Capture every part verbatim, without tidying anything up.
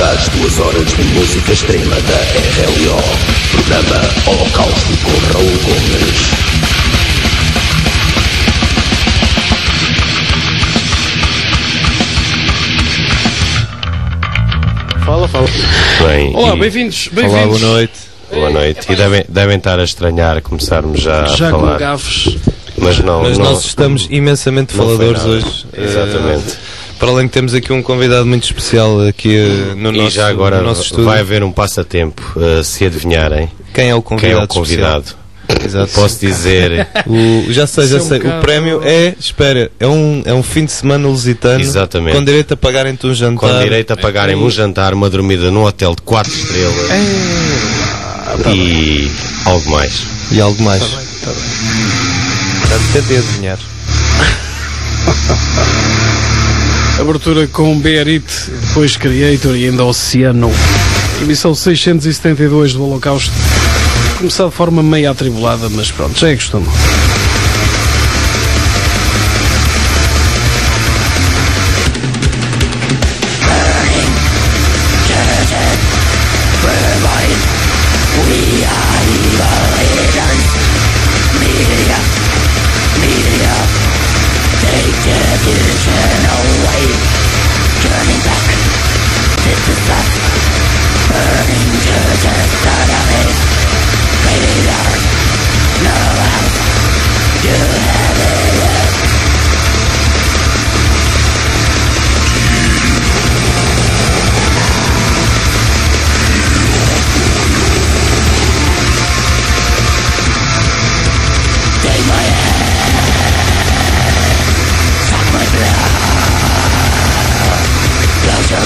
Das duas horas de música extrema da R L O, programa Holocausto com Raul Gomes. Fala, fala. Bem, Olá, e... bem-vindos, bem-vindos. Olá, boa noite. Boa noite. E devem, devem estar a estranhar começarmos já, Já a com falar. gafes. Mas não, Mas não, nós estamos imensamente não foi faladores nada. hoje. Exatamente. Eh, para além que temos aqui um convidado muito especial aqui eh, no E nosso, já agora no nosso estúdio. vai haver um passatempo, uh, se adivinharem Quem é o convidado? quem é o convidado. especial? Exato. Posso dizer, O, já sei, já Isso é um sei. bocado- O prémio é, espera, é um, é um fim de semana lusitano. Exatamente. Com direito a pagarem-te um jantar. com direito a pagarem-me um jantar, uma dormida num hotel de quatro estrelas e algo mais. E algo mais. Tá bem. Portanto, tentem adivinhar. Abertura com Bearit, depois Creator e ainda Oceano. Emissão seiscentos e setenta e dois do Holocausto. Começar de forma meio atribulada, mas pronto, já é costume. Close your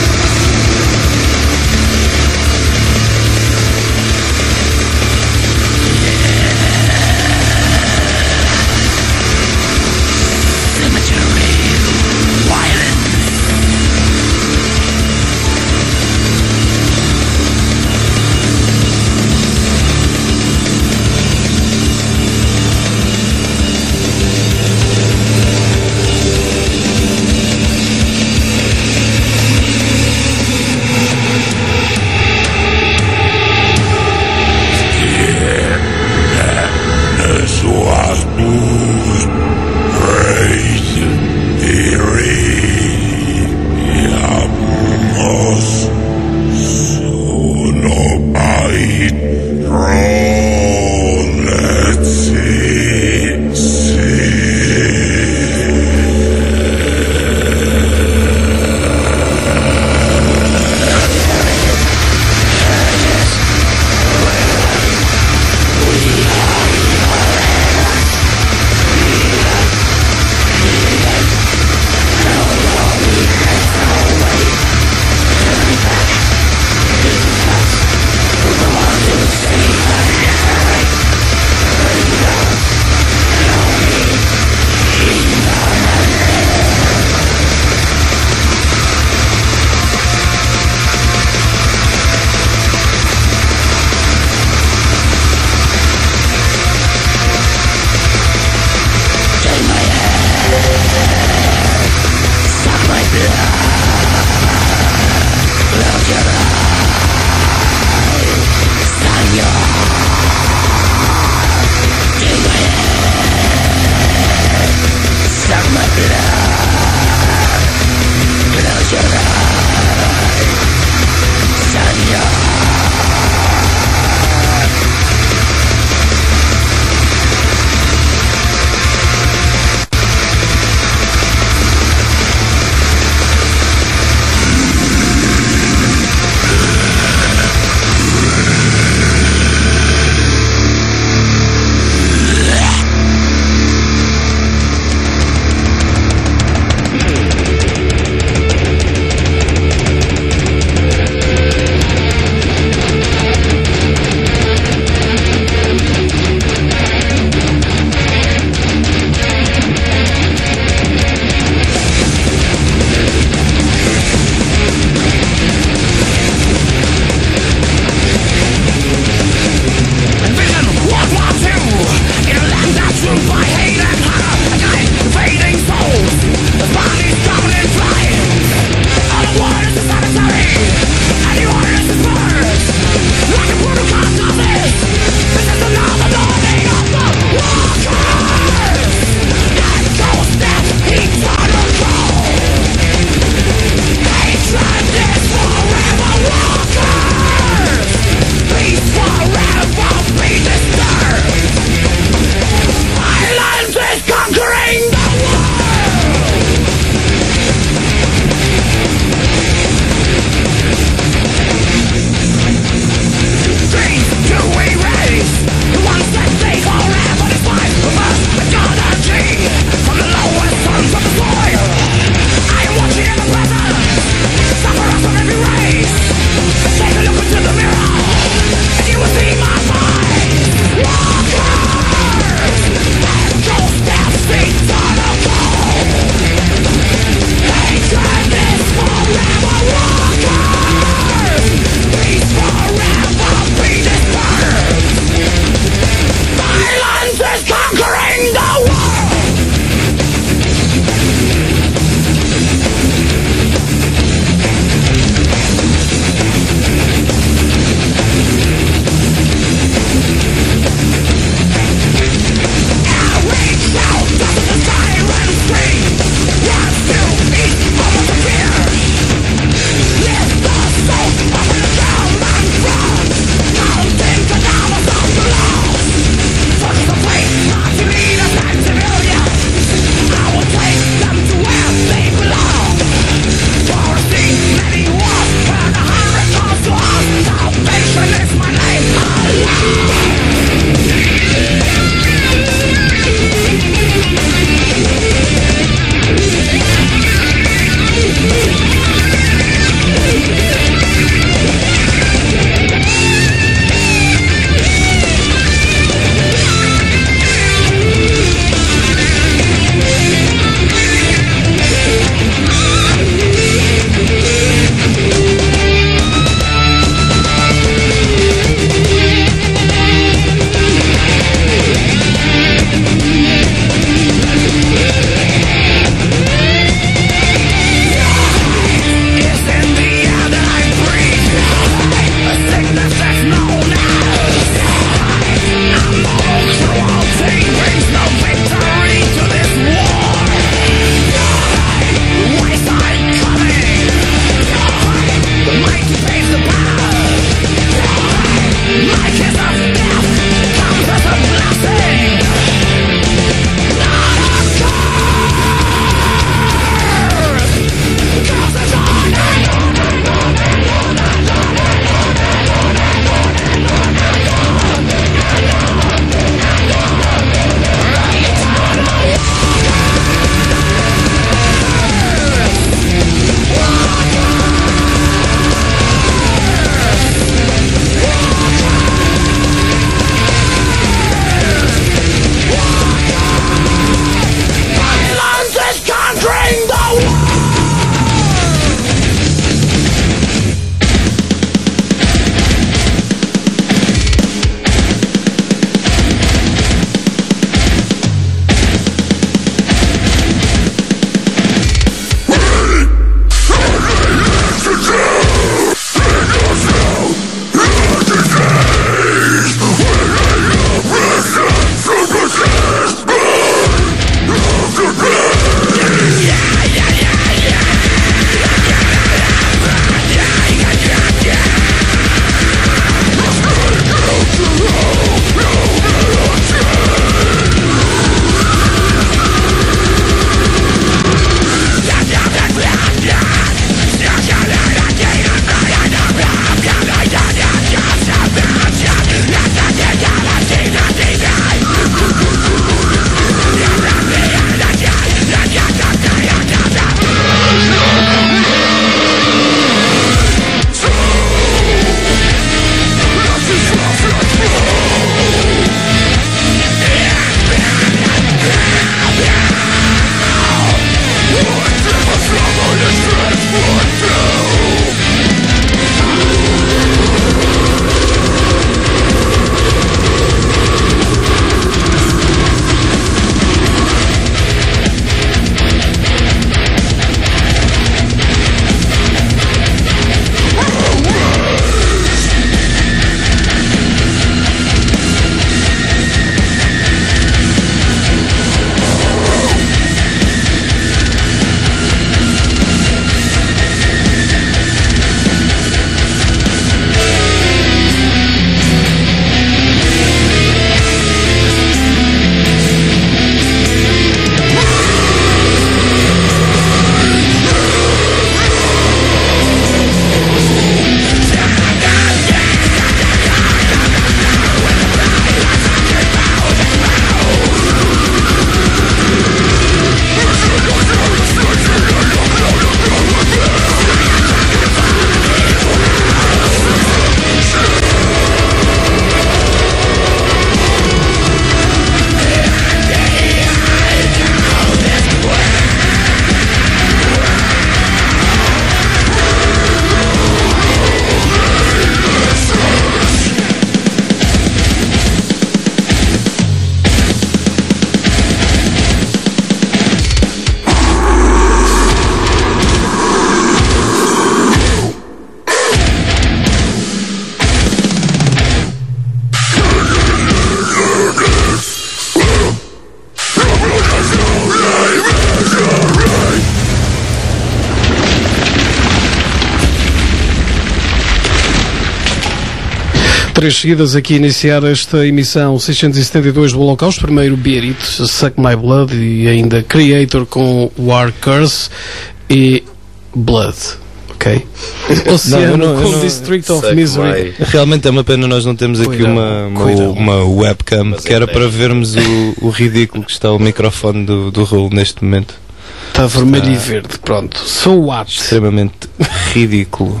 Três seguidas aqui a iniciar esta emissão seiscentos e setenta e dois do Holocausto. Primeiro Bear It, Suck My Blood, e ainda Creator com War Curse e Blood. Ok? Oceano Não, eu não- eu com não- District of Suck Misery. My- Realmente é uma pena nós não temos aqui Cuidado, uma, uma, cuidado. uma webcam, Mas que era é para bem. vermos o, o ridículo que está o microfone do, do Raul neste momento. Está vermelho e verde. Pronto. So what? Extremamente ridículo.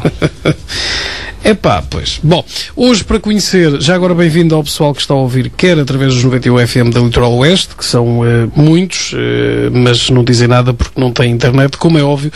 Epá, pois. Bom, hoje para conhecer, já agora bem-vindo ao pessoal que está a ouvir, quer através dos noventa e um F M da Litoral Oeste, que são eh, muitos, eh, mas não dizem nada porque não têm internet, como é óbvio,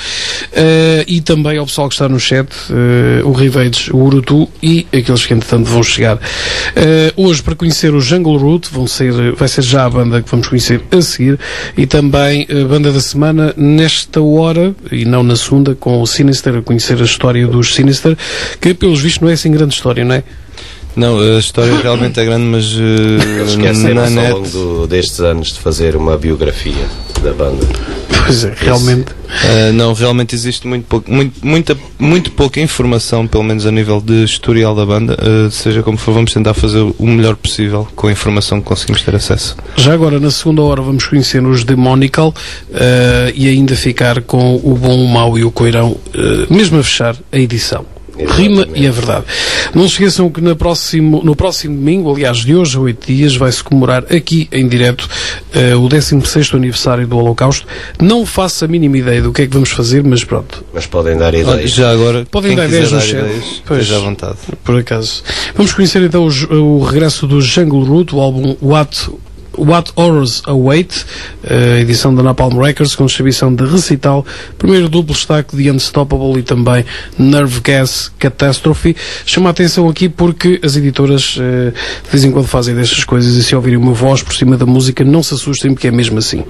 eh, e também ao pessoal que está no chat, eh, o Riveiros, o Urutu e aqueles que entretanto vão chegar. Eh, hoje para conhecer o Jungle Root, vão ser, vai ser já a banda que vamos conhecer a seguir, e também a banda da semana nesta hora, e não na segunda, com o Sinister, a conhecer a história dos Sinister, que pelos vistos não é assim grande história, não é? Não, a história realmente é grande, mas Eles uh, na esqueceram-se ao net. longo do- destes anos de fazer uma biografia da banda. Pois é, realmente. Uh, não, realmente existe muito, pouco, muito, muita, muito pouca informação, pelo menos a nível de historial da banda. Uh, seja como for, vamos tentar fazer o melhor possível com a informação que conseguimos ter acesso. Já agora, na segunda hora, vamos conhecer os Demonical eh, e ainda ficar com o bom, o mau e o coirão, eh, mesmo a fechar a edição. Rima Exatamente. e é verdade. Não se esqueçam que na próximo, no próximo domingo, aliás, de hoje a oito dias, vai-se comemorar aqui em direto eh, o décimo sexto aniversário do Holocausto. Não faço a mínima ideia do que é que vamos fazer, mas pronto, Mas podem dar Olha, ideias. já agora, Podem quem dar quiser ideias no dar chat. ideias, Pois. esteja à vontade. por acaso. Vamos conhecer então o, o regresso do Jungle Root, o álbum What What Horrors Await, a edição da Napalm Records, com distribuição de Recital, primeiro duplo destaque de Unstoppable e também Nerve Gas Catastrophe. Chama a atenção aqui porque as editoras eh, de vez em quando fazem destas coisas, e se ouvirem uma voz por cima da música, não se assustem porque é mesmo assim.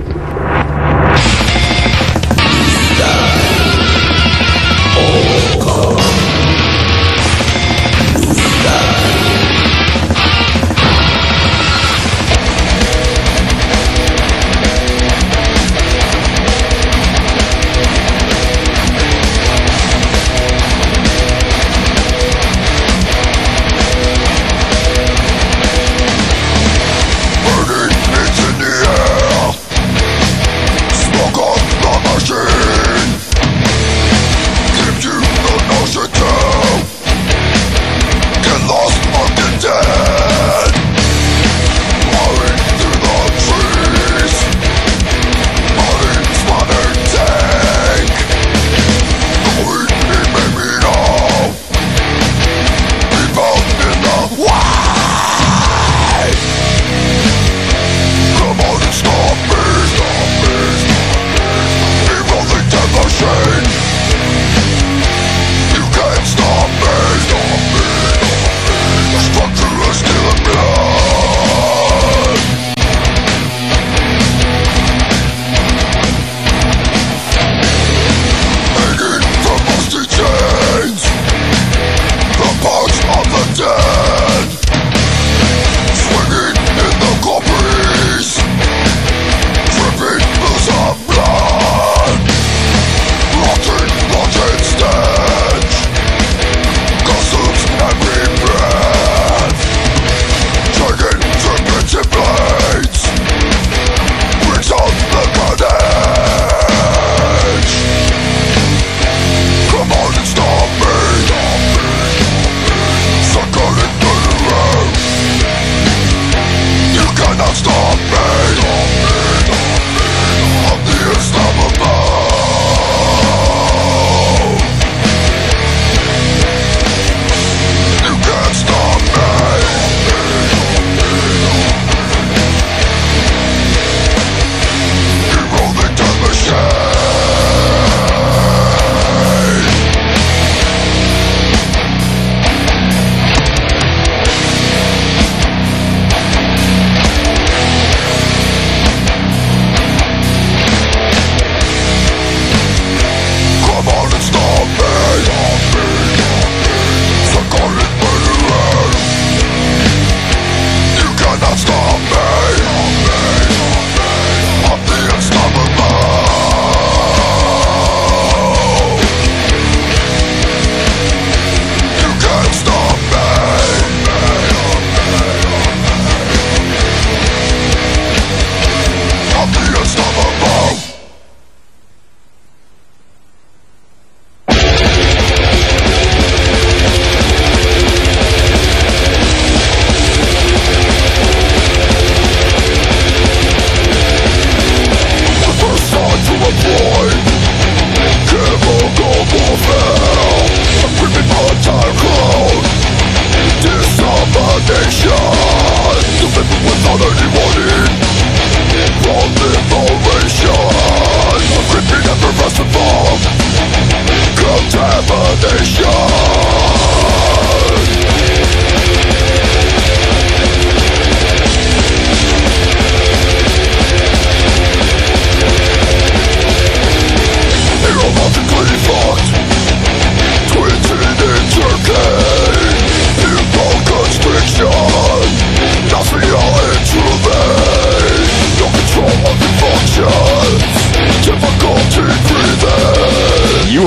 Burning pits in the air. Smoke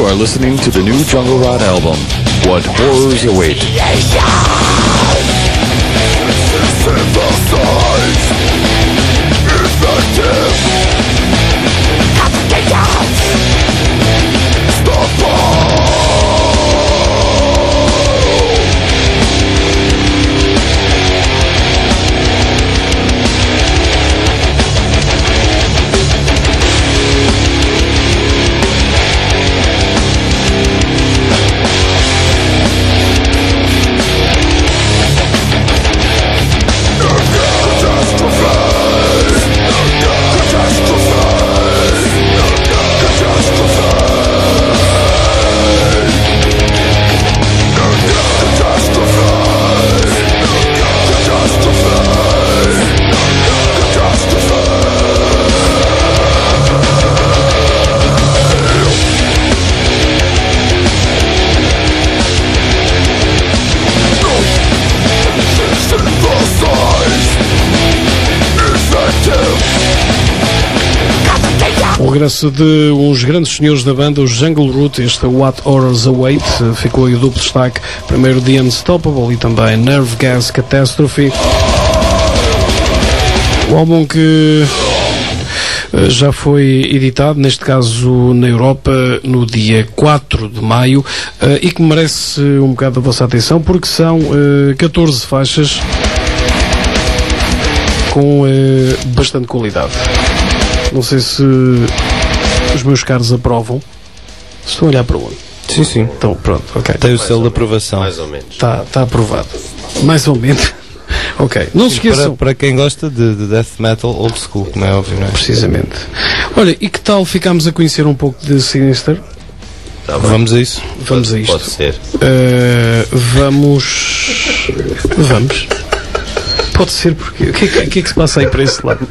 are listening to the new Jungle Rot album, What Horrors Await. O regresso de uns grandes senhores da banda, os Jungle Root, este What Horrors Await, ficou aí o duplo destaque, primeiro The Unstoppable e também Nerve Gas Catastrophe. O álbum que já foi editado, neste caso na Europa, no dia quatro de maio, e que merece um bocado da vossa atenção, porque são catorze faixas com bastante qualidade. Não sei se os meus caros aprovam. Estão a olhar para onde? Sim, sim. Então, pronto, ok. Tem o selo de aprovação. Mais ou menos. Está tá aprovado. Mais ou menos. Ok. Não se Para, esqueçam. para quem gosta de, de death metal old school, como é óbvio, não é? Precisamente. Olha, e que tal ficámos a conhecer um pouco de Sinister? Tá bem. Vamos a isso? Vamos a isto. Pode ser. Uh, vamos. Vamos. Pode ser, porque. O que, é que, o que é que se passa aí para esse lado?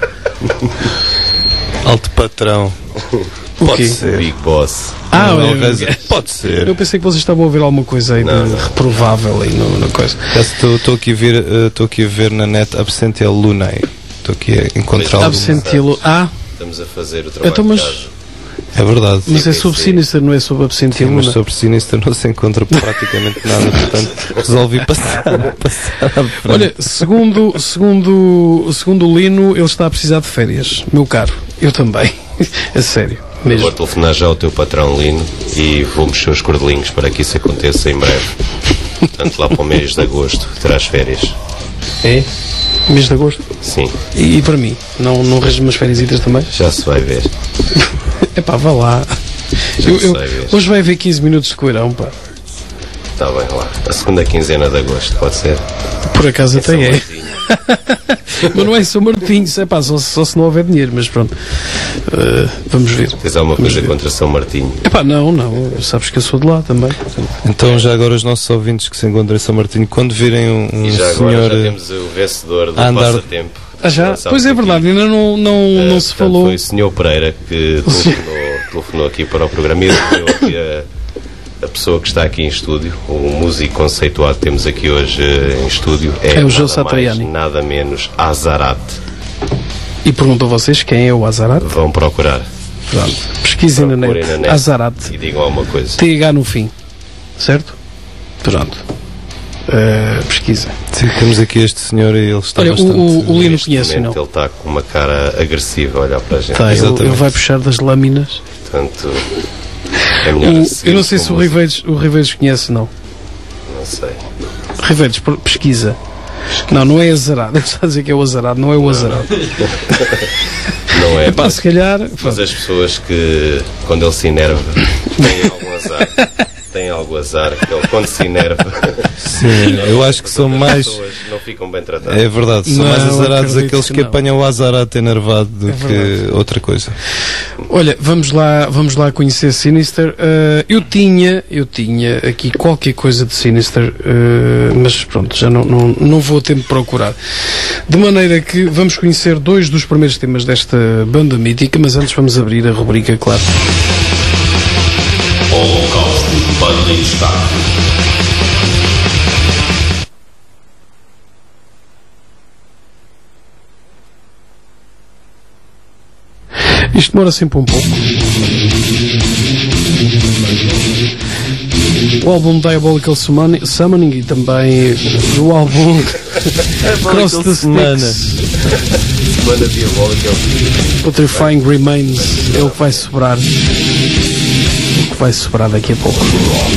Alto patrão. O Pode quê? ser. Big Boss. Ah, Não, eu, eu- Pode ser. eu pensei que vocês estavam a ouvir alguma coisa aí Não, de não. reprovável aí no, na coisa. Estou aqui, a ver, eh, tô aqui a ver na net Absentia Lunae. Estou aqui a encontrar algo. Absentilo. Ah, Estamos a fazer o trabalho então, mas, de casa. É verdade. mas é sim, sobre sim. Sinister, não é sobre Sim, Absentilo. mas não? sobre Sinister não se encontra praticamente nada, portanto resolvi passar, passar à frente. Olha, segundo, segundo, segundo o Lino, ele está a precisar de férias. Meu caro, eu também. A sério. Mesmo. Vou telefonar já ao teu patrão Lino e vou mexer os cordelinhos para que isso aconteça em breve. Portanto, lá para o mês de agosto terás férias. É? Mês de agosto. Sim, E, e para mim? Não, não arranjo umas férias também? já se vai ver. Epá, vá lá. Já Eu, sei eu, mesmo. hoje vai haver quinze minutos de coirão, pá. Está bem lá. A segunda quinzena de agosto, pode ser? Por acaso São até é. Martinho. Mas não é São Martinho, é pá, só, só se não houver dinheiro, mas pronto. Uh, vamos ver. Tens alguma coisa contra São Martinho? Epá, não, não. Sabes que eu sou de lá também. Então já agora os nossos ouvintes que se encontram em São Martinho, quando virem um, um E já agora senhor já eh, temos o vencedor do a andar- passatempo. Ah, já? Lançámos Pois é aqui. verdade, ainda não, não, Eh, não se portanto, falou. Foi o senhor Pereira que telefonou, telefonou aqui para o programa e deu aqui a, a pessoa que está aqui em estúdio, o músico conceituado que temos aqui hoje eh, em estúdio. É, É o Joe nada Satriani. mais, nada menos Azarat. E pergunto a vocês quem é o Azarat. Vão procurar. Pronto. Pesquisem na Procurem net. na net. Azarat. E digam alguma coisa. T H no fim. Certo? Pronto. Uh, pesquisa. sim, temos aqui este senhor e ele está Olha, o, bastante... o, o Lino Neste conhece, momento não? ele está com uma cara agressiva a olhar para a gente. Tá, ele, exatamente. ele vai puxar das lâminas. Portanto, é melhor O- seguir eu não sei com se o música. Riveiros, o Riveiros conhece, não. Não sei. Riveiros, por- pesquisa. Não, não é azarado. Eu estava a dizer que é o azarado, não é o azarado. Não é. Epá, mas- se calhar. Mas as pessoas que, quando ele se enerva, têm algum azar. Têm algum azar, que ele, quando se enerva, Sim, eu acho que são as mais... pessoas não ficam bem tratadas. É verdade, são Não, mais azarados acredito aqueles que que, não. apanham o azarato enervado do É que verdade. outra coisa. Olha, vamos lá, vamos lá conhecer Sinister. Uh, eu tinha, eu tinha aqui qualquer coisa de Sinister, uh, mas pronto, já não, não, não vou a tempo de procurar. De maneira que vamos conhecer dois dos primeiros temas desta banda mítica, mas antes vamos abrir a rubrica, claro. Holocausto Bandista. Isto demora sempre um pouco. o álbum Diabolical Summoning, Summoning e também o álbum Cross the Sticks, Semana Diabólica. Putrefying Remains. É o que vai sobrar. O que vai sobrar daqui a pouco.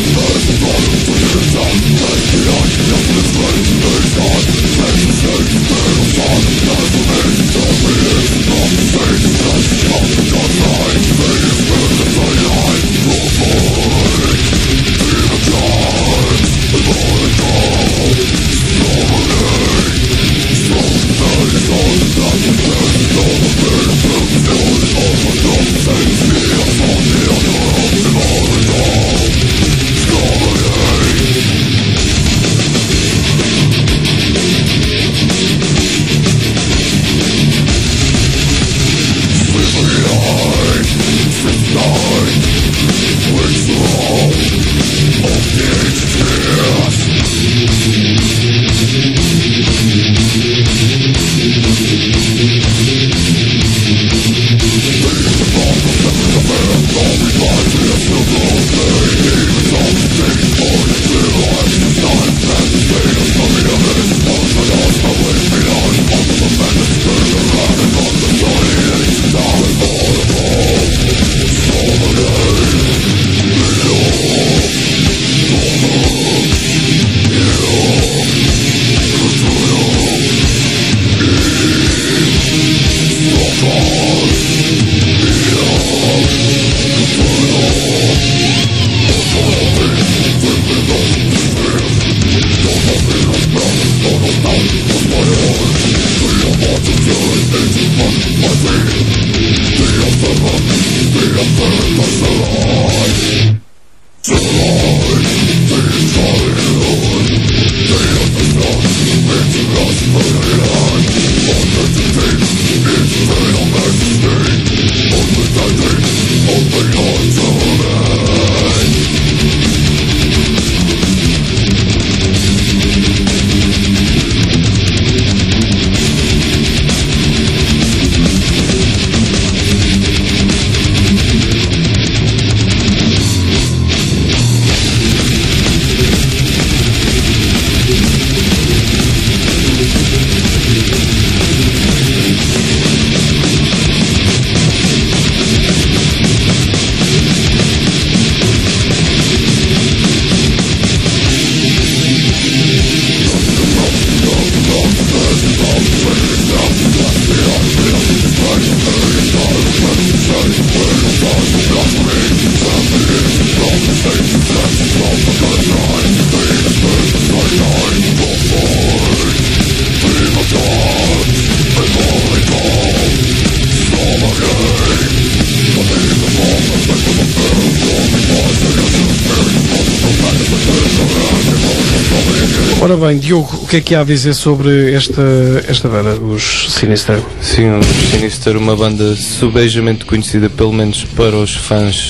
Ora bem, Diogo, o que é que há a dizer sobre esta, esta banda, os Sinister? Sim, os Sinister, uma banda subejamente conhecida, pelo menos para os fãs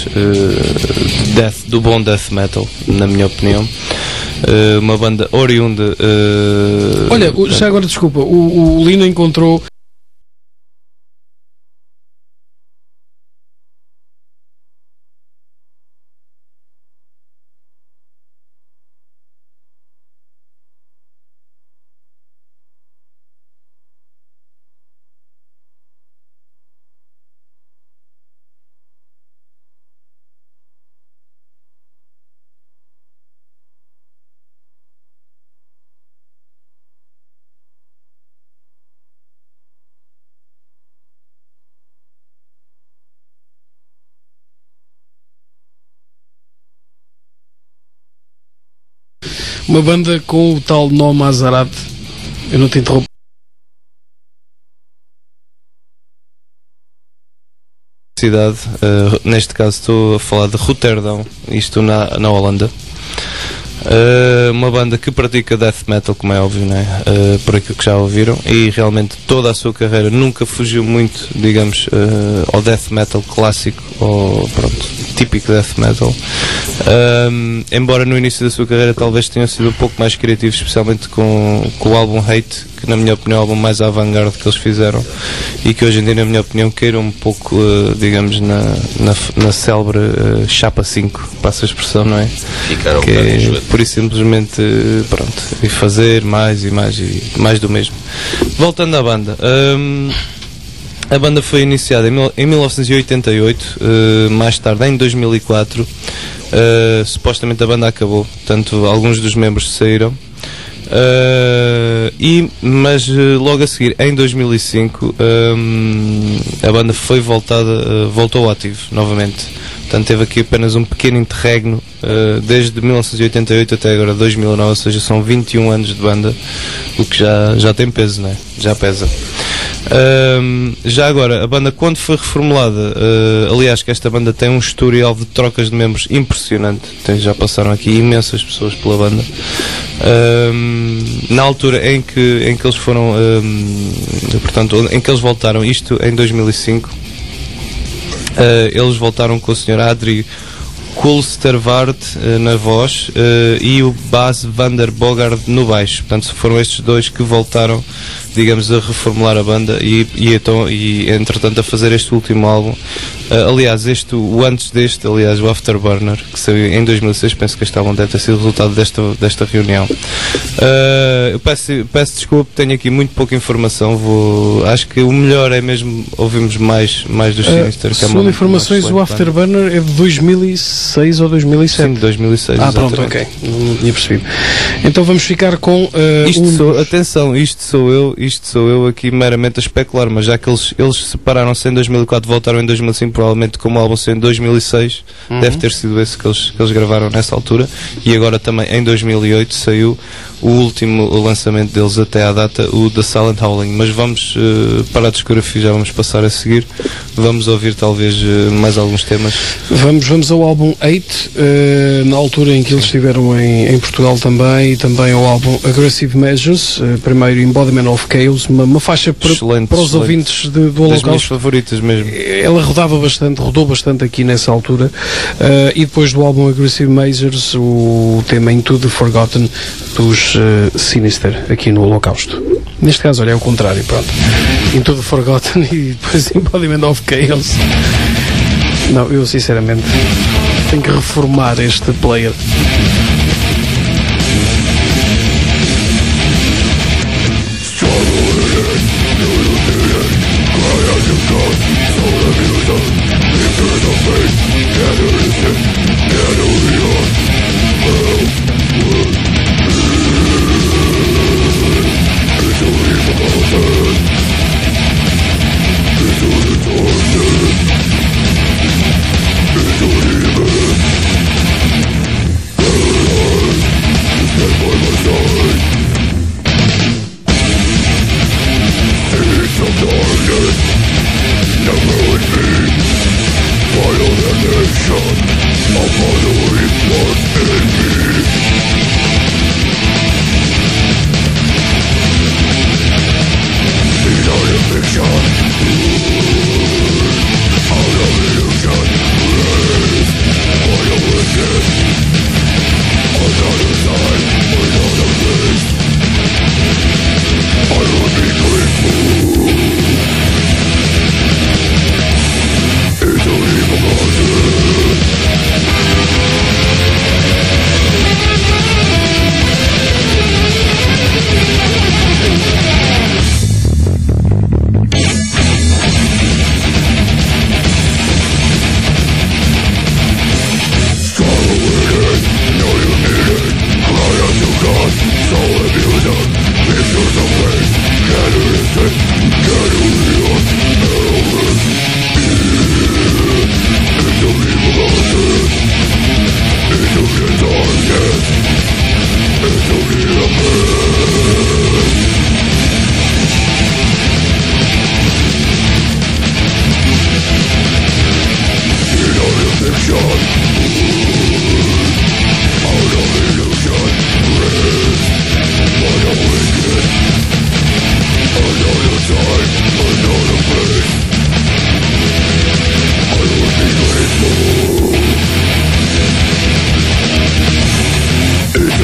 uh, death, do bom death metal, na minha opinião. Uh, uma banda oriunda. Uh, Olha, já agora desculpa, o, o Lino encontrou. Uma banda com o tal nome Azarat. Eu não te interrompo. Cidade, uh, neste caso estou a falar de Roterdão, isto na, na Holanda. Uh, uma banda que pratica death metal, como é óbvio, né? Uh, por aquilo que já ouviram, e realmente toda a sua carreira nunca fugiu muito, digamos, uh, ao death metal clássico ou pronto, típico death metal. Um, embora no início da sua carreira talvez tenham sido um pouco mais criativos, especialmente com, com o álbum Hate, que na minha opinião é o álbum mais avant-garde que eles fizeram, e que hoje em dia, na minha opinião, queiram um pouco, uh, digamos, na, na, na célebre uh, chapa cinco, passa a expressão, não é? Ficaram que é, por isso simplesmente, uh, pronto, e fazer mais e mais e mais do mesmo. Voltando à banda, um, a banda foi iniciada em, mil, em mil novecentos e oitenta e oito, uh, mais tarde em dois mil e quatro, uh, supostamente a banda acabou, portanto alguns dos membros saíram. Uh, e, mas uh, logo a seguir, em dois mil e cinco, um, a banda foi voltada, uh, voltou ao ativo novamente. Portanto, teve aqui apenas um pequeno interregno uh, desde mil novecentos e oitenta e oito até agora dois mil e nove, ou seja, são vinte e um anos de banda, o que já, já tem peso, não é? Já pesa. Um, já agora, a banda, quando foi reformulada, uh, aliás, que esta banda tem um historial de trocas de membros impressionante, tem, já passaram aqui imensas pessoas pela banda. Um, na altura em que, em que eles foram, um, portanto, em que eles voltaram, isto em dois mil e cinco, uh, eles voltaram com o senhor Adri Kulstervaart uh, na voz uh, e o Bas van der Bogard no baixo. Portanto, foram estes dois que voltaram, digamos, a reformular a banda e, e, então, e entretanto a fazer este último álbum. Uh, aliás, este, o antes deste, aliás, o Afterburner, que saiu em dois mil e seis, penso que este álbum deve ter sido o resultado desta, desta reunião. Uh, eu peço, peço desculpa, tenho aqui muito pouca informação, vou, acho que o melhor é mesmo ouvirmos mais, mais do Sinister. Uh, segundo informações, o Afterburner banda. É de dois mil e seis ou dois mil e sete? Sim, dois mil e seis, Ah, exatamente. pronto, ok, não tinha percebido. Então vamos ficar com... Uh, isto um... sou, atenção, isto sou eu, isto sou eu aqui meramente a especular, mas já que eles, eles separaram-se em dois mil e quatro, voltaram em dois mil e cinco, provavelmente como o álbum saiu em dois mil e seis, uhum. Deve ter sido esse que eles, que eles gravaram nessa altura, e agora também em dois mil e oito saiu o último lançamento deles até à data, o The Silent Howling. Mas vamos uh, para a discografia, já vamos passar a seguir, vamos ouvir talvez uh, mais alguns temas. Vamos, vamos ao álbum Eight, uh, na altura em que eles estiveram em, em Portugal também, e também ao álbum Aggressive Measures, uh, primeiro Embodiment of Chaos, uma, uma faixa para, excelente, para os excelente. ouvintes de, do Holocausto. Das minhas favoritas mesmo. Ela rodava bastante, rodou bastante aqui nessa altura, uh, e depois do álbum Aggressive Measures, o tema Into the Forgotten dos uh, Sinister, aqui no Holocausto. Neste caso, olha, é o contrário, pronto. Into the Forgotten e depois Embodiment of Chaos. Não, eu sinceramente tenho que reformar este player. Time, another place. I will be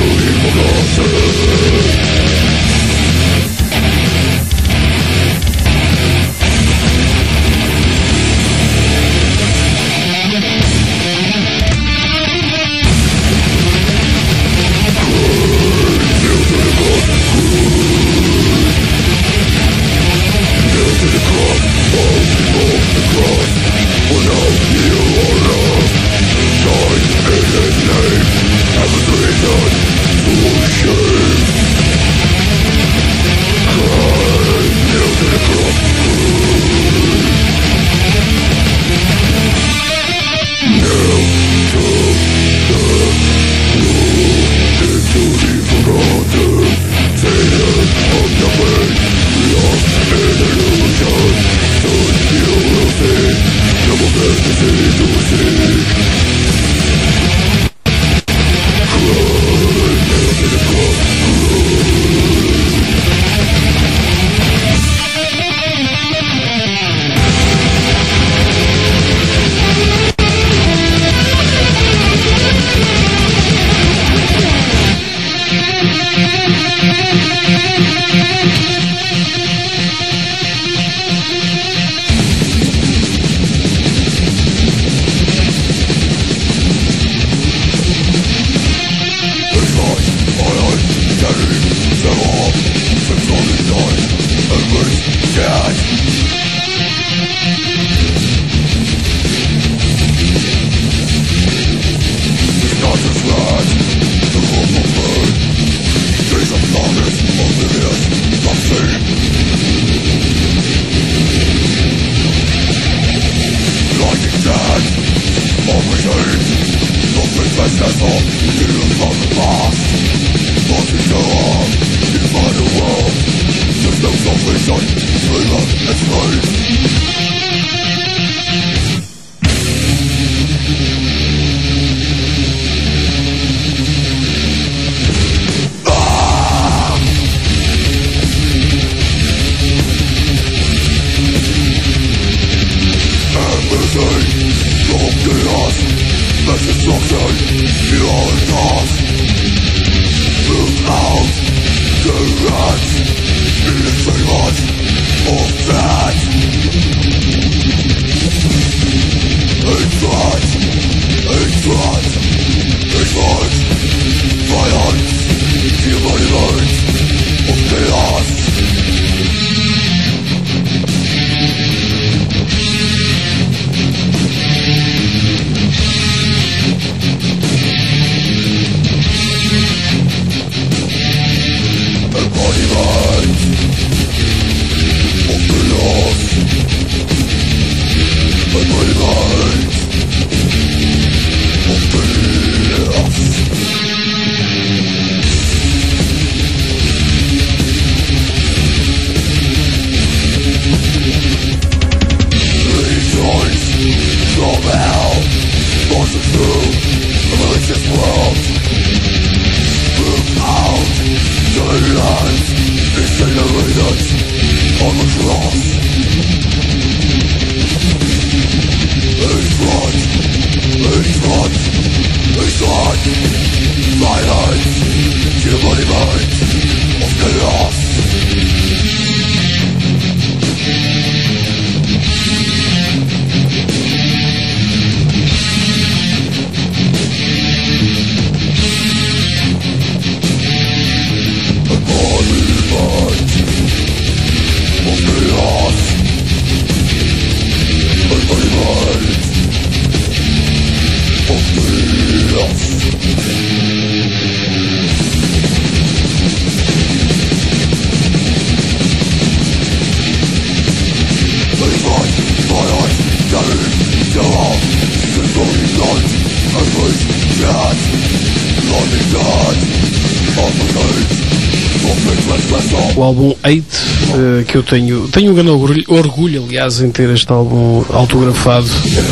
O álbum Hate, uh, que eu tenho tenho um grande orgulho, orgulho, aliás, em ter este álbum autografado.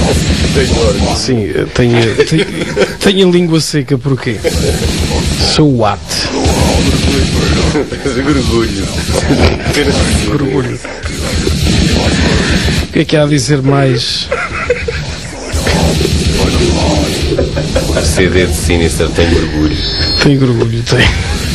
Sim, tenho, tenho, tenho a língua seca, porquê? Sou what? Orgulho. Orgulho. O que é que há a dizer mais? O C D de Sinister tem orgulho. Tem orgulho, tem.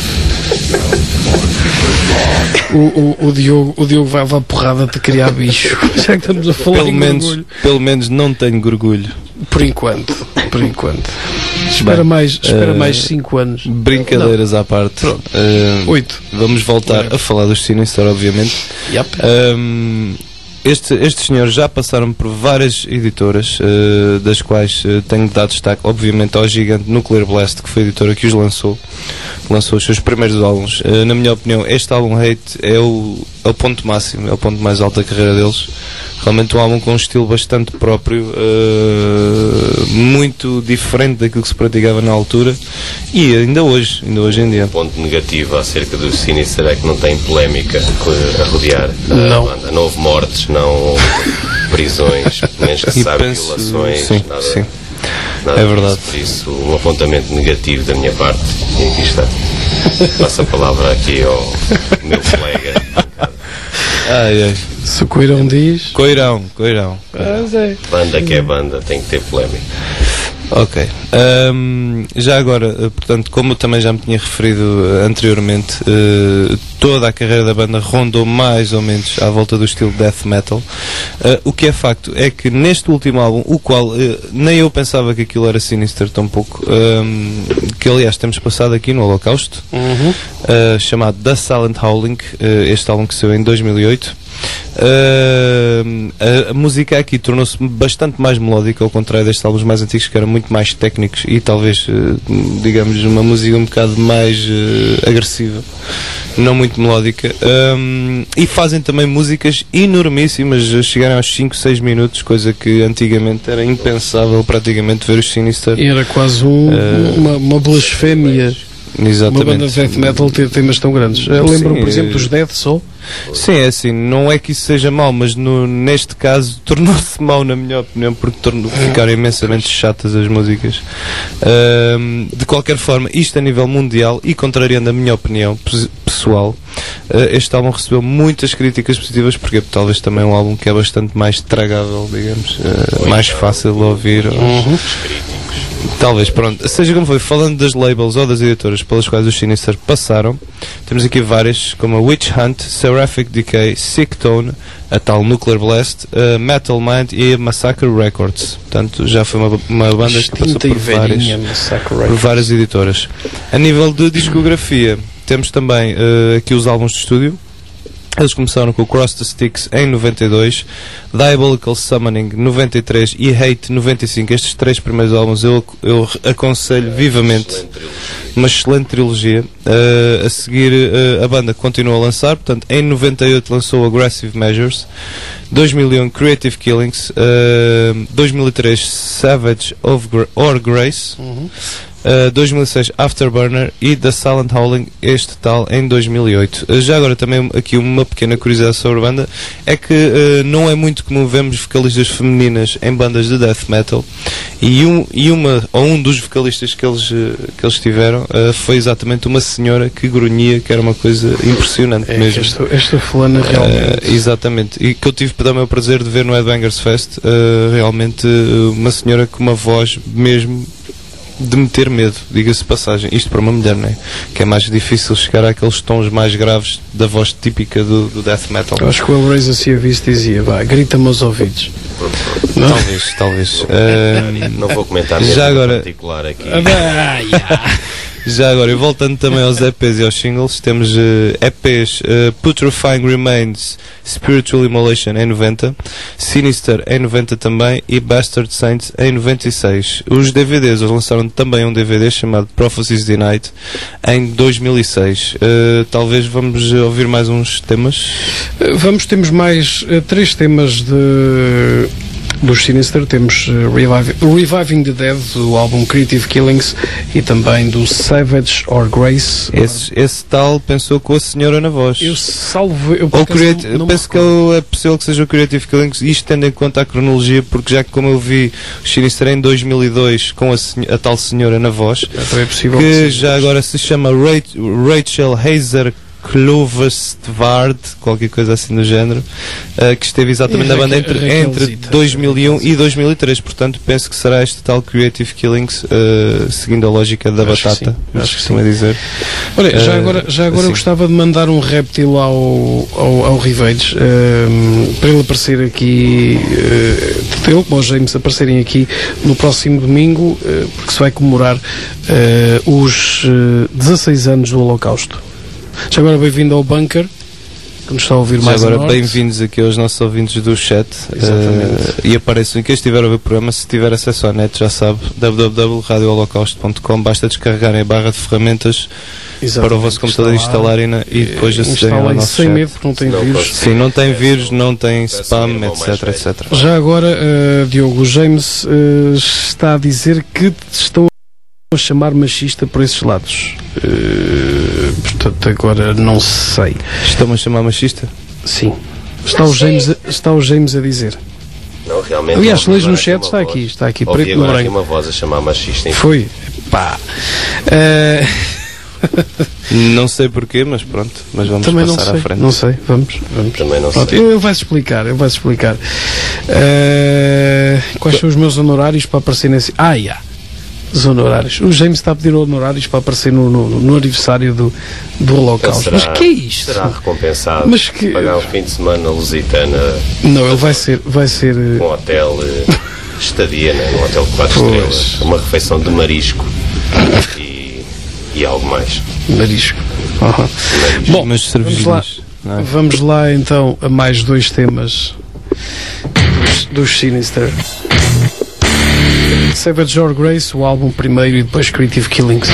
O, o, o, Diogo, o Diogo vai à porrada de criar bicho. Já que estamos a falar Pelo em menos, orgulho. pelo menos não tenho orgulho. Por enquanto, por enquanto. Espera Bem, mais espera uh, mais cinco anos. Brincadeiras à parte. Uh, Oito. Vamos voltar Whatever. a falar dos Sinister, obviamente. Yep. Um, este, estes senhores já passaram por várias editoras, uh, das quais uh, tenho de dar destaque, obviamente, ao gigante Nuclear Blast, que foi a editora que os lançou, lançou os seus primeiros álbuns. Uh, na minha opinião, este álbum Hate é o, é o ponto máximo, é o ponto mais alto da carreira deles. Realmente um álbum com um estilo bastante próprio, uh, muito diferente daquilo que se praticava na altura e ainda hoje, ainda hoje em dia. O ponto negativo acerca do Sinister é que não tem polémica a rodear a Não. banda. Não houve mortes, não houve prisões, pelo menos que se E sabe, penso- violações, sim, nada, sim. nada É disso. verdade. Por isso, um apontamento negativo da minha parte. E aqui está. Passo a palavra aqui ao meu colega. Ai, ai. Se o Coirão diz. Coirão, coirão. Mas é. Banda que é banda, tem que ter polémica. Ok. Ahm, já agora, eh, portanto, como eu também já me tinha referido eh, anteriormente, eh, toda a carreira da banda rondou mais ou menos à volta do estilo death metal. Eh, o que é facto é que neste último álbum, o qual eh, nem eu pensava que aquilo era Sinister tão pouco, ahm, que aliás temos passado aqui no Holocausto, Uhum. eh, chamado The Silent Howling, eh, este álbum que saiu em dois mil e oito. Uh, a, a música aqui tornou-se bastante mais melódica, ao contrário destes álbuns mais antigos que eram muito mais técnicos e talvez, uh, digamos, uma música um bocado mais uh, agressiva, não muito melódica. Um, e fazem também músicas enormíssimas, chegaram aos cinco, seis minutos, coisa que antigamente era impensável praticamente ver os Sinister. Era quase um, Uh, uma, uma blasfémia. Exatamente. Uma banda de death metal ter temas tão grandes. Eu lembro, Sim, por exemplo, eh, dos Death Soul. Sim, é assim, não é que isso seja mau, mas no, neste caso tornou-se mau, na minha opinião, porque tornou, ficaram imensamente chatas as músicas. Ahm, de qualquer forma, isto a nível mundial, e contrariando a minha opinião pes- pessoal, uh, este álbum recebeu muitas críticas positivas, porque talvez também é um álbum que é bastante mais tragável, digamos, uh, mais fácil de ouvir. ou- Talvez, pronto. Seja como foi, falando das labels ou das editoras pelas quais os Sinister passaram, temos aqui várias, como a Witch Hunt, Seraphic Decay, Sick Tone, a tal Nuclear Blast, a Metal Mind e a Massacre Records. Portanto, já foi uma, uma banda que passou Extinta e por várias, velhinha, Massacre por Records. várias editoras. A nível de discografia, temos também uh, aqui os álbuns de estúdio. Eles começaram com o Cross the Sticks em noventa e dois, Diabolical Summoning noventa e três e Hate noventa e cinco. Estes três primeiros álbuns eu, eu aconselho vivamente. Uma excelente trilogia. Uh, a seguir, uh, a banda continua a lançar. Portanto, em noventa e oito lançou Aggressive Measures, dois mil e um Creative Killings, uh, dois mil e três Savage of Gra- or Grace, Uhum. Uh, dois mil e seis Afterburner e The Silent Howling, este tal em dois mil e oito. Uh, já agora também aqui uma pequena curiosidade sobre a banda é que uh, não é muito comum vermos vocalistas femininas em bandas de death metal e, um, e uma ou um dos vocalistas que eles, uh, que eles tiveram uh, foi exatamente uma senhora que grunhia, que era uma coisa impressionante É, mesmo. esta, esta fulana realmente. Uh, exatamente, e que eu tive também o prazer de ver no Headbangers Fest, uh, realmente uh, uma senhora com uma voz mesmo de meter medo, diga-se de passagem, isto para uma mulher, não é? Que é mais difícil chegar àqueles tons mais graves da voz típica do, do death metal. Eu acho que o Hellraiser se a visse dizia, vá, grita-me aos ouvidos. Não? Talvez, talvez. Uh, Não vou comentar mesmo Já em agora- particular aqui. Ah, yeah. Já agora, e voltando também aos E Ps e aos singles, temos uh, E Ps uh, Putrefying Remains, Spiritual Immolation em noventa, Sinister em noventa também e Bastard Saints em noventa e seis. Os D V Ds, eles lançaram também um D V D chamado Prophecies Denied em dois mil e seis. Uh, talvez vamos ouvir mais uns temas. Vamos, temos mais eh, três temas de dos Sinister. Temos eh, Revive- Reviving the Dead, do álbum Creative Killings, e também do Savage or Grace. Esse, esse tal pensou com a senhora na voz. Eu salvo. Eu, por Ou acaso, creati- não- não eu me penso que recordo. é possível que seja o Creative Killings, isto tendo em conta a cronologia, porque já que como eu vi o Sinister em dois mil e dois com a, senho- a tal senhora na voz, Então é possível que seja já este. agora se chama Ra- Rachel Hazer Klovestvard, qualquer coisa assim do género, uh, que esteve exatamente E na banda Raquel- entre, Raquelzita. entre dois mil e um e dois mil e três, portanto penso que será este tal Creative Killings, uh, seguindo a lógica da Acho que batata, sim, acho que costuma dizer. Olha, já Eh, agora, já agora assim. eu gostava de mandar um réptil ao, ao, ao Riveiros, ehm, para ele aparecer aqui, uh, tanto ele como o James aparecerem aqui no próximo domingo, uh, porque se vai comemorar uh, os uh, dezasseis anos do Holocausto. Já agora bem-vindo ao Bunker, que nos está a ouvir Já mais a agora, norte. bem-vindos aqui aos nossos ouvintes do chat. Exatamente. Eh, e apareçam, quem estiver a ver o programa, se tiver acesso à net, já sabe, w w w ponto radio holocausto ponto com, basta descarregarem a barra de ferramentas Exatamente, para o vosso computador instalar, instalarem e depois acederem ao instalem nosso sem chat. medo, porque não tem Não vírus. consigo. Sim, não tem vírus, não tem Peço spam, ao irmão mais etc, velho. etcétera. Já agora, uh, Diogo, o James uh, está a dizer que te estão a chamar machista por esses lados. Uh, portanto, agora não sei. Estão-me a chamar machista? Sim. Está o James a, está o James a dizer. Não, realmente. Aliás, ouvi leis no agora chat, uma está voz. aqui, está aqui, Ouvi preto no agora aqui branco. uma voz a chamar machista. enfim. Foi. Pá. Uh, Não sei porquê, mas pronto, mas vamos também não passar sei. à frente. Não sei, vamos. vamos. Também não Pronto, sei. eu, eu vais explicar, eu vais explicar. Uh, quais são os meus honorários para aparecer nesse. Ah, yeah. Os honorários. O James está a pedir honorários para aparecer no, no, no aniversário do, do Holocausto. Será- Mas que é isto? Será recompensado Mas que- pagar um fim de semana lusitana, Não, ele vai ser. Vai ser uh, um hotel, eh, estadia, né? Num hotel de quatro Pois. estrelas, uma refeição de marisco e, e algo mais. marisco. Uhum. Bom, Mas vamos lá, cervejinhas, não é? vamos lá então a mais dois temas dos, dos Sinister. Savage or Grace, o álbum primeiro, e depois Creative Killings.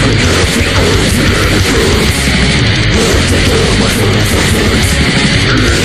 Let's go.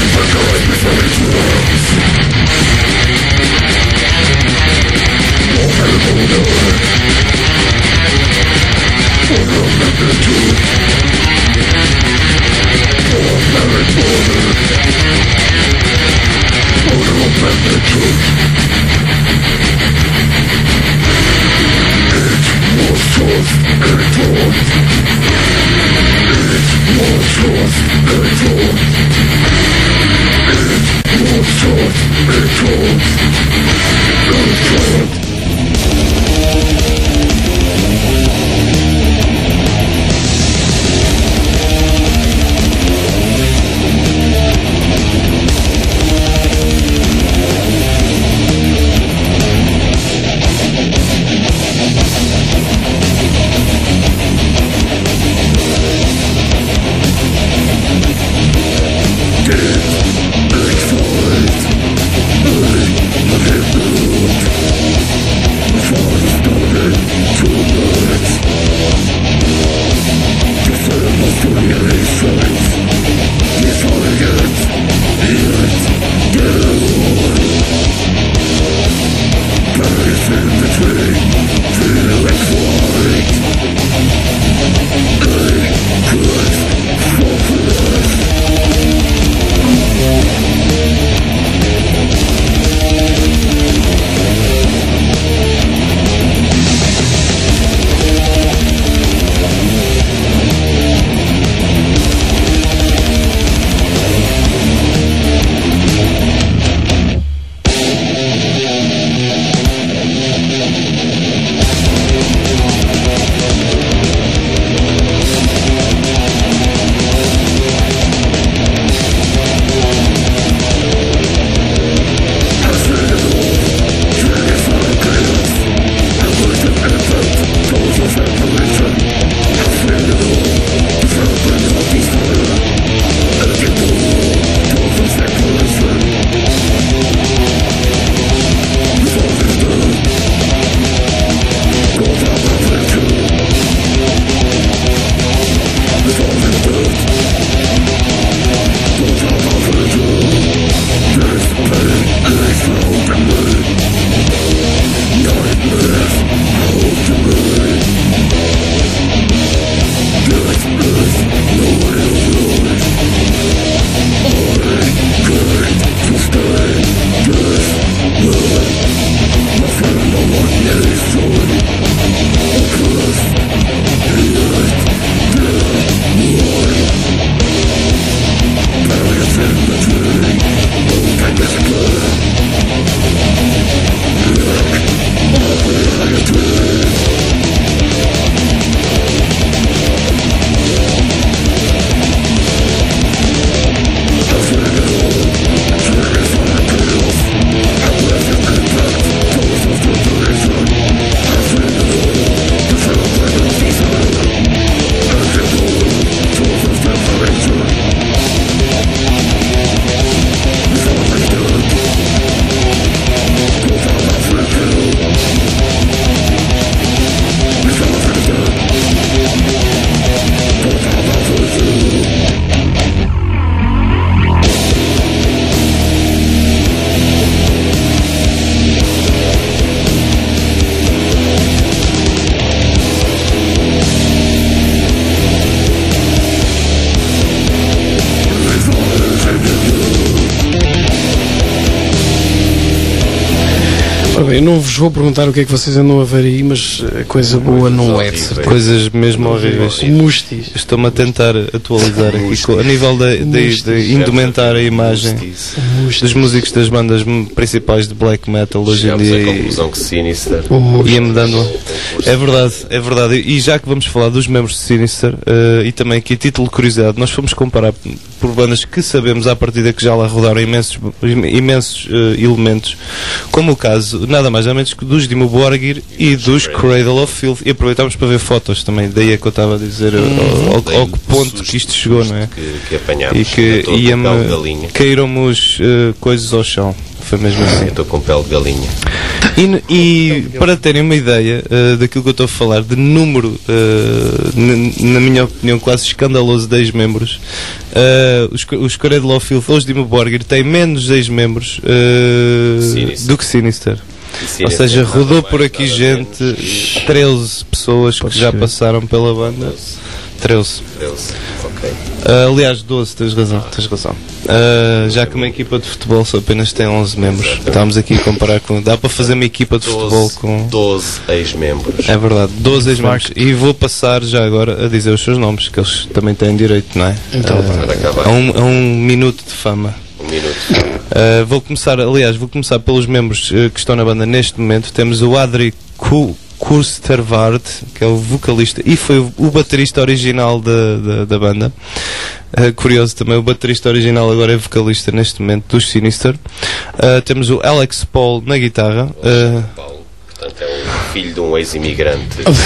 Ora bem, eu não vos vou perguntar o que é que vocês andam a ver aí, mas a coisa boa não é de certeza. Coisas mesmo horríveis. Mustis. Estou-me a tentar atualizar aqui com- a nível da de, de, de indumentar a imagem dos músicos das bandas principais de black metal hoje em Chegamos dia à e- conclusão que Sinister ia-me dando. É verdade, é verdade. E já que vamos falar dos membros de Sinister, eh, e também aqui a título de curiosidade, nós fomos comparar por bandas que sabemos à partida que já lá rodaram imensos, imensos eh, elementos, como o caso, nada mais nada menos que dos Dimmu Borgir e dos Cradle of Filth. E aproveitámos para ver fotos também, daí é que eu estava a dizer ao, ao, ao que ponto que isto chegou, não é? que, que apanhámos. E que Eu estou com ia-me pele de galinha. caíram-me os eh, coisas ao chão. Foi mesmo assim. Eu estou com pele de galinha. E, e para terem uma ideia uh, daquilo que eu estou a falar, de número, uh, n- na minha opinião, quase escandaloso de ex-membros, uh, os, os Cradle of Filth, os Dimmu Borgir, têm menos ex-membros uh, Sinister. do que Sinister. E Sinister Ou seja, nada rodou mais, por aqui nada gente, menos. treze pessoas que Pode já ser. passaram pela banda. treze. treze. Ok. Uh, aliás, doze, tens razão, tens razão. Uh, já que uma equipa de futebol só apenas tem onze membros. Estamos aqui a comparar com. Dá para fazer uma equipa de futebol doze, com. doze ex-membros. É verdade, doze ex-membros. E vou passar já agora a dizer os seus nomes, que eles também têm direito, não é? Então, Uh, Para acabar. a, um, a um minuto de fama. Um minuto. Uh, vou começar, aliás, vou começar pelos membros uh, que estão na banda neste momento. Temos o Adri Ku- Kurstervard, que é o vocalista e foi o, o baterista original da, da, da banda. Uh, curioso também, o baterista original agora é vocalista neste momento dos Sinister. Uh, temos o Alex Paul na guitarra. Uh, Paulo, portanto, é um filho de um ex-imigrante.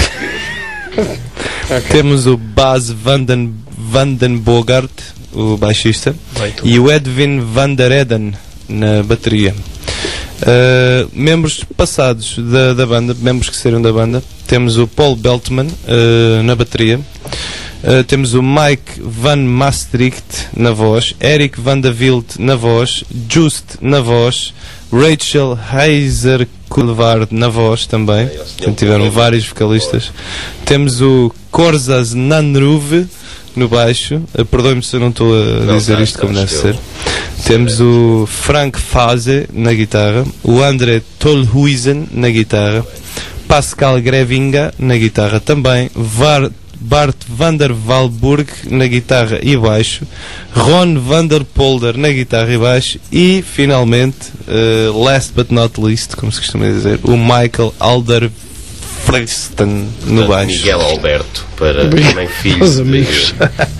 temos o Bas Vanden, Vanden Bogart, o baixista, e o Edwin van der Eden na bateria. Uh, membros passados da, da banda, membros que saíram da banda, temos o Paul Beltman uh, na bateria, uh, temos o Mike Van Maastricht na voz, Eric Van der Wild na voz, Just na voz, Rachel Heiser Kulvard na voz também. Portanto, tiveram vários vocalistas. Temos o Korzas Nanruve no baixo. Uh, Perdoe-me se eu não estou a Não, dizer tá, isto como tá, deve estou. ser. Temos o Frank Faze na guitarra, o André Tolhuizen na guitarra, Pascal Grevinga na guitarra também, Var, Bart van der Walburg na guitarra e baixo, Ron van der Polder na guitarra e baixo e, finalmente, uh, last but not least, como se costuma dizer, o Michael Alder Freston no Portanto, baixo. Miguel Alberto, para Obrigado também filho aos de, amigos.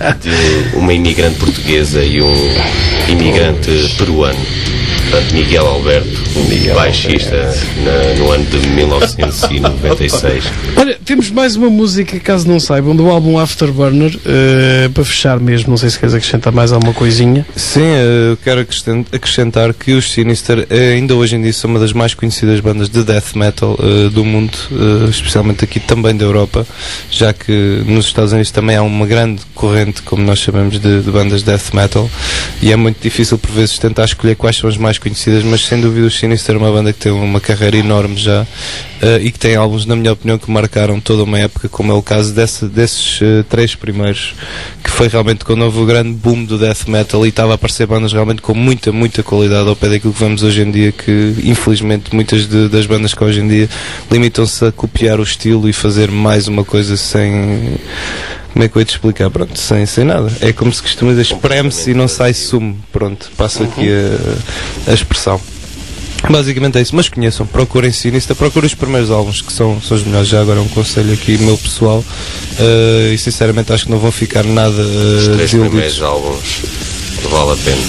de uma imigrante portuguesa e um imigrante peruano. Portanto, Miguel Alberto, um baixista na- no ano de mil novecentos e noventa e seis. Olha, temos mais uma música, caso não saibam, do álbum Afterburner, eh, para fechar mesmo. Não sei se queres acrescentar mais alguma coisinha. Sim, eh, eu quero acrescent- acrescentar que os Sinister eh, ainda hoje em dia são uma das mais conhecidas bandas de death metal eh, do mundo, eh, especialmente aqui também da Europa, já que nos Estados Unidos também há uma grande corrente, como nós sabemos, de, de bandas de death metal, e é muito difícil por vezes tentar escolher quais são as mais conhecidas, mas sem dúvida os Sinister é uma banda que tem uma carreira enorme já, eh, e que tem álbuns, na minha opinião, que marcaram toda uma época, como é o caso desse, desses eh, três primeiros, que foi realmente quando houve o grande boom do death metal e estava a aparecer bandas realmente com muita, muita qualidade ao pé daquilo que vemos hoje em dia, que infelizmente muitas de- das bandas que hoje em dia limitam-se a copiar o estilo e fazer mais uma coisa sem... Como é que eu ia te explicar? Pronto, sem, sem nada. É como se costuma dizer, espreme-se e não sai sumo. Pronto, passo aqui a, a expressão. Basicamente é isso, mas conheçam, procurem Sinister, procurem os primeiros álbuns, que são, são os melhores. Já agora é um conselho aqui meu pessoal, uh, e sinceramente acho que não vão ficar nada Os uh, três desiludidos. primeiros álbuns vale a pena.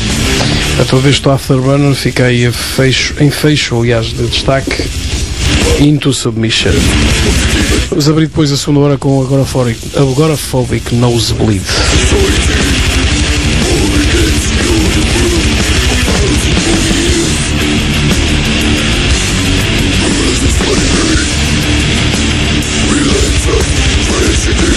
A tua vez do Afterburner fica aí a fecho, em fecho, aliás, de destaque, Into Submission. Vamos abrir depois a segunda hora com Agoraphobic, Agoraphobic Nosebleed. Relentless,